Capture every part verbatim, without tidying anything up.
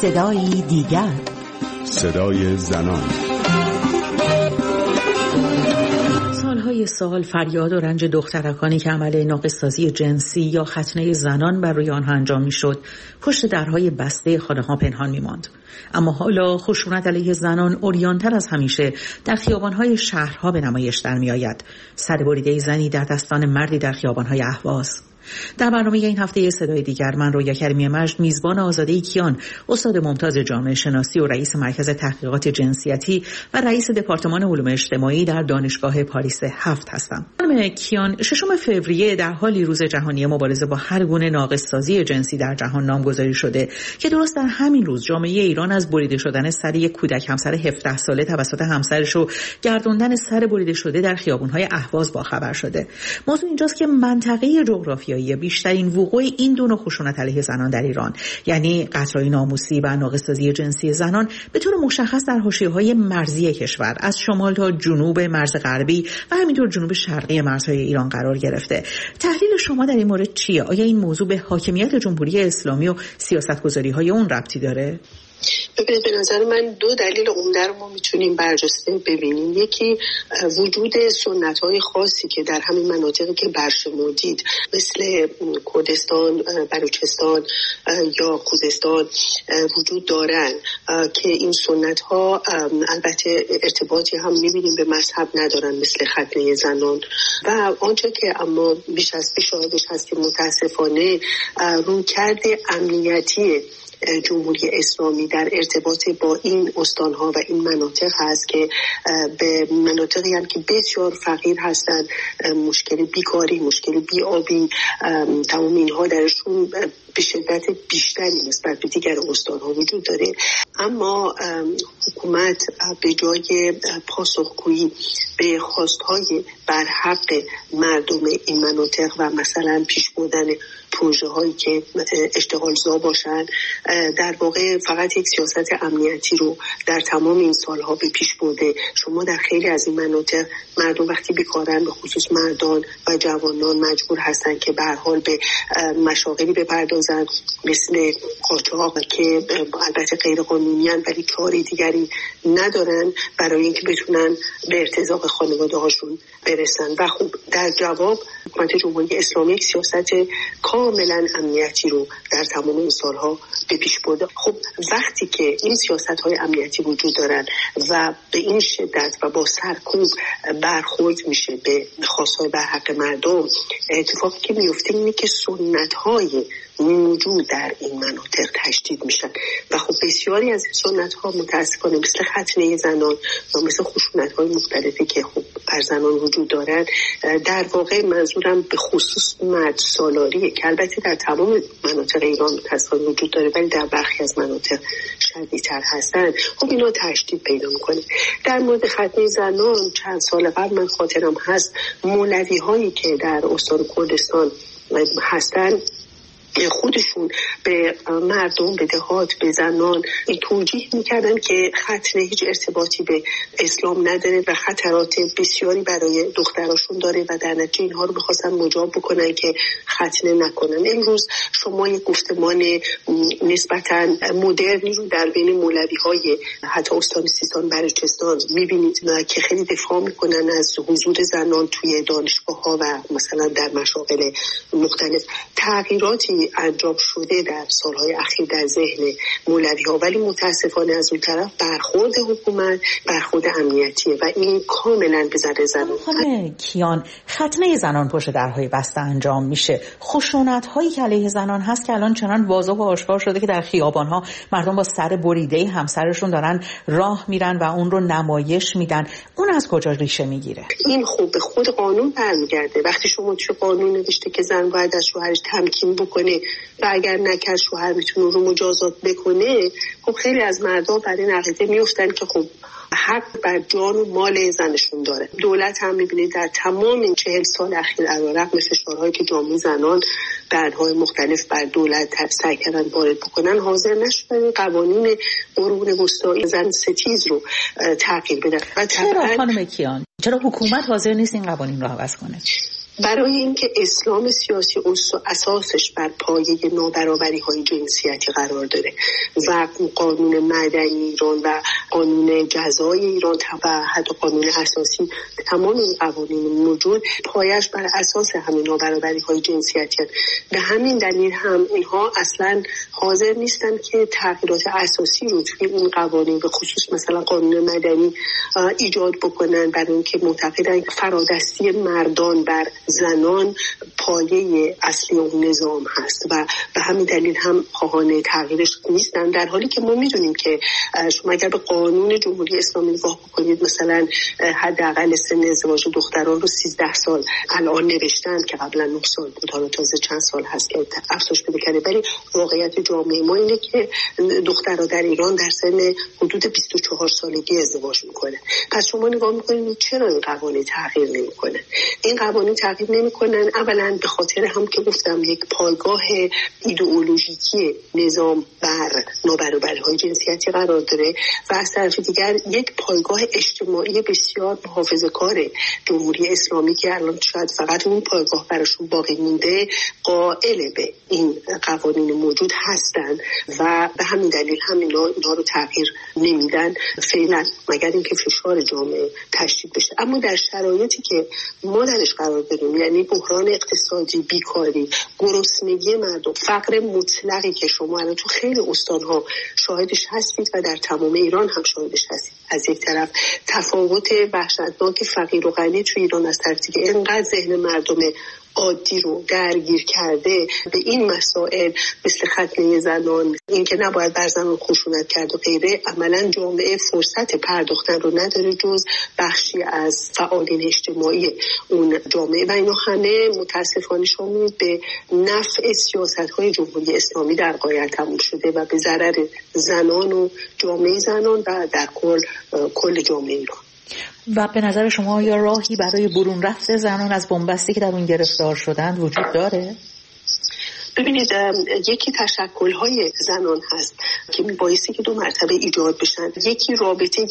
صدایی دیگر، صدای زنان. سالهای سال فریاد و رنج دخترکانی که عمل ناقص‌سازی جنسی یا ختنه زنان بر روی آنها انجام میشد پشت درهای بسته خانه‌ها پنهان می‌ماند. اما حالا خشونت علیه زنان عریان‌تر از همیشه در خیابان‌های شهرها به نمایش در می‌آید. سربریده زنی در دستان مردی در خیابان‌های اهواز. در برنامه این هفته صدای دیگر من رویا کریمی مجد، میزبان آزاده کیان، استاد ممتاز جامعه شناسی و رئیس مرکز تحقیقات جنسیتی و رئیس دپارتمان علوم اجتماعی در دانشگاه پاریس هفت هستم. خانم کیان، ششم فوریه در حالی روز جهانی مبارزه با هر گونه ناقص‌سازی جنسی در جهان نامگذاری شده که درست در همین روز جامعه ایران از بریده شدن سر یک کودک همسر هفده ساله توسط همسرش و گردوندن سر بریده شده در خیابان‌های اهواز باخبر شده. موضوع اینجاست که منطقه جغرافیایی بیشترین وقوع این دو نوع خشونت علیه زنان در ایران، یعنی قتل‌های ناموسی و ناقص‌سازی جنسی زنان، به طور مشخص در حاشیه‌های مرزی کشور از شمال تا جنوب مرز غربی و همینطور جنوب شرقی مرزهای ایران قرار گرفته. تحلیل شما در این مورد چیه؟ آیا این موضوع به حاکمیت جمهوری اسلامی و سیاست‌گذاری‌های اون ربطی داره؟ ببینید، به نظر من دو دلیل عمده رو ما میتونیم برجسته ببینیم. یکی وجود سنت‌های خاصی که در همین مناطقی که برشمردید مثل کردستان، بلوچستان یا خوزستان وجود دارن که این سنت‌ها البته ارتباطی هم میبینیم به مذهب ندارن، مثل ختنه زنان و آنچه که اما بیش از پیش شاهدش هستیم متاسفانه رویکرد امنیتی جمهوری اسلامی در ارتباط با این استانها و این مناطق هست که به مناطقی هم که بسیار فقیر هستند، مشکل بیکاری، مشکل بیابی، تمام اینها درشون به شدت بیشتری نسبت به دیگر استانها وجود داره. اما حکومت به جای پاسخگویی به خواستهای برحق مردم این مناطق و مثلا پیش بردن پروژه هایی که اشتغالزا باشن، در واقع فقط یک سیاست امنیتی رو در تمام این سالها به پیش برده. شما در خیلی از این مناطق مردم وقتی بیکارن، به خصوص مردان و جوانان، مجبور هستن که به هر حال به مشاغلی بپردازن مثل قاچاق که البته غیر قانونی ان ولی کاری دیگری ندارن برای اینکه بتونن به ارتزاق خانواده هاشون برسن. و خب در جواب حکومت جمهوری اسلامی یک سیاست کاملا امنیتی رو در تمام این سالها به پیش برده. خب وقتی که این سیاست‌های امنیتی وجود دارن و به این شدت و با سرکوب برخورد میشه به خواست‌های برحق مردم، اتفاقی که میفته اینه که سنت‌های موجود در این مناطق تشدید میشن و خب بسیاری از این سنت‌ها متأسفانه مثل ختنه زنان و مثل خشونت‌های مختلفی که خب بر زنان وجود دارن، در واقع منظورم به خصوص مرد سالاریه که البته در تمام مناطق ایران متأسفانه وجود داره ولی در برخی از مناطق شدیدتر هستن. خب اینا تشدید پیدا میکنه. در مورد ختنه زنان چند سال قبل من خاطرم هست مولوی هایی که در استان کردستان هستن خودشون به مردم، به دهات، به زنان این توجیه میکردن که ختنه هیچ ارتباطی به اسلام نداره و خطرات بسیاری برای دختراشون داره و در نتیجه اینها رو بخواستن مجاب بکنن که ختنه نکنن. امروز شما یک گفتمان نسبتاً مدرنی رو در بین مولوی های حتی استان سیستان، بلوچستان میبینید که خیلی دفاع میکنن از حضور زنان توی دانشگاه ها و مثلا در مشاغل مختلف. تغییراتی انجام شده در سالهای اخیر در ذهن مولوی ها ولی متاسفانه از اون طرف برخورد حکومت برخورد امنیتیه و این کاملا به ضرر زنان. خانم کیان، ختنه زنان پشت درهای بسته انجام میشه. خشونت هایی که علیه زنان هست که الان چنان واضح و آشکار شده که در خیابان ها مردم با سر بریده همسرشون دارن راه میرن و اون رو نمایش میدن. اون از کجا ریشه میگیره؟ این خب به خود قانون برمیگرده. وقتی شما توی قانون نوشته که زن باید از شوهرش تمکین بکنه و اگر نکرد شوهر میتونه رو مجازات بکنه، خب خیلی از مردها بر این عقیده میفتن که خب حق بر جان و مال زنشون داره. دولت هم میبینید در تمام این چهل سال اخیر علیرغم فشارهایی که جامعه زنان درهای مختلف بر دولت سعی کردن وارد بکنن، حاضر نشدن قوانین قرون وسطایی زن ستیز رو تغییر بدن. و چرا خانم کیان؟ چرا حکومت حاضر نیست این قوانین رو عوض کنه؟ برای اینکه اسلام سیاسی اساسش بر پایه نابرابری‌های جنسیتی قرار داره و قانون مدنی ایران و قانون جزای ایران و حتی قانون اساسی، تمام این قوانین موجود پایش بر اساس همین نابرابری‌های جنسیتی هست. به همین دلیل هم اینها اصلا حاضر نیستن که تغییرات اساسی رو توی این قوانین به خصوص مثلا قانون مدنی ایجاد بکنن، برای اینکه معتقدن فرادستی مردان بر زنان پایه اصلی اون نظام هست و به همین دلیل هم خواهان تغییرش نیستن، در حالی که ما میدونیم که شما اگر به قانون جمهوری اسلامی نگاه بکنید مثلا حداقل سن ازدواج دختران رو سیزده سال الان نوشتن که قبلا نه سال بود، حالا تازه چند سال هست که افزایش پیدا کرده، ولی واقعیت جامعه ما اینه که دخترها در ایران در سن حدود بیست و چهار سالگی ازدواج میکنه. پس شما نگاه میکنید چرا این قوانین تغییر نمیکنه؟ این قوانین تغییر نمیکنن اولا به خاطر هم که گفتم یک پایگاه ایدئولوژیکی نظام بر نابرابری‌های جنسیتی قرار داره و از طرف دیگر یک پایگاه اجتماعی بسیار محافظه‌کار جمهوری اسلامی که الان شاید فقط اون پایگاه براشون باقی مونده قائل به این قوانین موجود هستند و به همین دلیل هم اینا, اینا رو تغییر نمیدن فعلا، مگر اینکه فشار جامعه تشدید بشه. اما در شرایطی که ما درش قرار داریم، یعنی بحران اقتصادی، بیکاری، گرسنگی مردم، فقر مطلقی که شما الان تو خیلی استان‌ها شاهدش هستید و در تمام ایران هم شاهدش هستید، از یک طرف تفاوت وحشتناک فقیر و غنی تو ایران، از طرف دیگه اینقدر ذهن مردم عادی رو درگیر کرده به این مسائل مثل ختنه زنان، این که نباید بر زنان خشونت کرد و غیره، عملا جامعه فرصت پرداختن رو نداره جز بخشی از فعالین اجتماعی اون جامعه و اینا همه متاسفانه شامل به نفع سیاست‌های جمهوری اسلامی در غایت تموم شده و به ضرر زنان و جامعه زنان و در کل کل جامعه ایران. و به نظر شما یا راهی برای برون رفت زنان از بنبستی که در اون گرفتار شدند وجود داره؟ ببینید یکی تشکل‌های زنان هست که میبایستی که دو مرتبه ایجاد بشن. یکی رابطه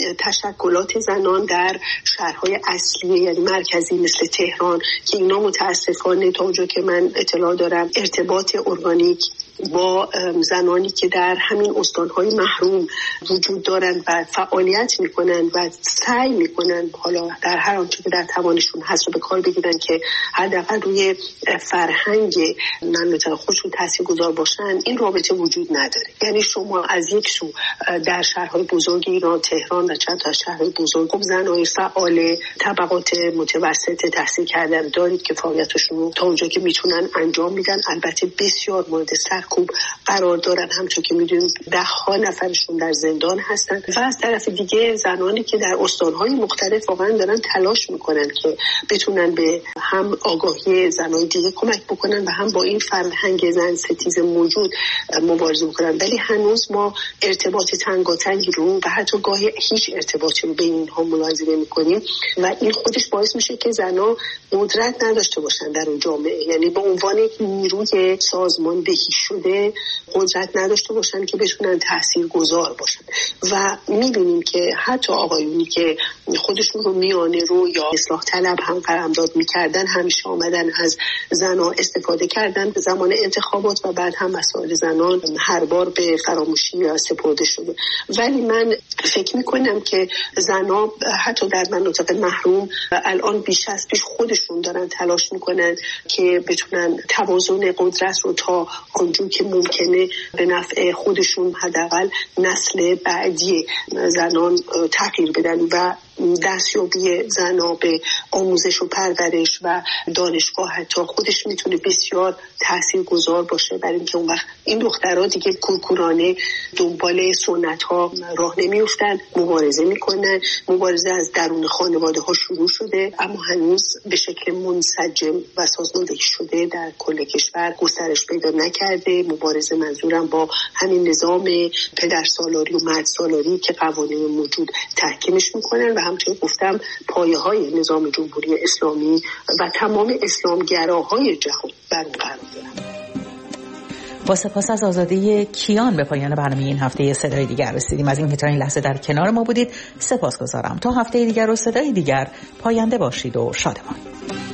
تشکلات زنان در شهرهای اصلی یعنی مرکزی مثل تهران که اینا متاسفانه تا اونجا که من اطلاع دارم ارتباط ارگانیک با زنانی که در همین استانهای محروم وجود دارند و فعالیت میکنن و سعی میکنن حالا در هر آنچه که در توانشون هست رو به کار بگیرن که حداقل روی فرهنگ مملکت خودشون تاثیرگذار باشن، این رابطه وجود نداره. یعنی شما از یک سو در شهرهای بزرگ ایران، تهران و چند تا شهرهای بزرگ زنای فعال طبقات متوسط تحصیل کردن دارید که فعالیتشون رو تا اونجا که میتونن انجام میدن، البته بسیار مورد سرکوب قرار دارن، همچون که میدونید ده ها نفرشون در زندان هستن و از طرف دیگه زنانی که در استانهای مختلف واقعا دارن تلاش میکنن که بتونن به هم آگاهی زنای دیگه کمک بکنن و هم با این فرهنگ زن ستیز موجود مبارزه بکنن، ولی هنوز ما ارتباط تنگاتنگی رو و حتی گاهی هیچ ارتباطی رو بین اینها ملاحظه نمی‌کنیم و این خودش باعث میشه که زنها قدرت نداشته باشن در اون جامعه، یعنی به عنوان یک نیروی سازماندهی شده قدرت نداشته باشن که بتونن تاثیرگذار باشن. و می‌بینیم که حتی آقایونی که خودشون رو میانه رو یا اصلاح طلب هم قلمداد می‌کردن همیشه آمدن از زنها استفاده کردن به زمان انتخابات و بعد هم مسائل زنان هر بار به فراموشی یا سپرده شده. ولی من فکر میکنم که زنها حتی در مناطق محروم الان بیش از پیش خودشون دارن تلاش میکنن که بتونن توازن قدرت رو تا آنجور که ممکنه به نفع خودشون حداقل نسل بعدی زنان تغییر بدن و دستیابی زنها به آموزش و پرورش و دانشگاه حتی خودش میتونه بسیار تاثیرگذار باشه، برای اینکه اون وقت این دخترها دیگه کورکورانه دنبال سنت ها راه نمیافتن، مبارزه میکنن. مبارزه از درون خانواده ها شروع شده اما هنوز به شکل منسجم و سازماندهی شده در کل کشور گسترش پیدا نکرده. مبارزه منظورم با همین نظام پدر سالاری و مرد سالاری که قوانین موجود تحکیمش میکنن و همچنین گفتم پایه های نظام جمهوری اسلامی و تمام اسلامگراهای جهان بر قرار دارن. با سپاس از آزاده کیان به پایان برنامه این هفته صدای دیگر رسیدیم. از اینکه تا این لحظه در کنار ما بودید سپاسگزارم. تا هفته دیگر و صدای دیگر پاینده باشید و شادمان.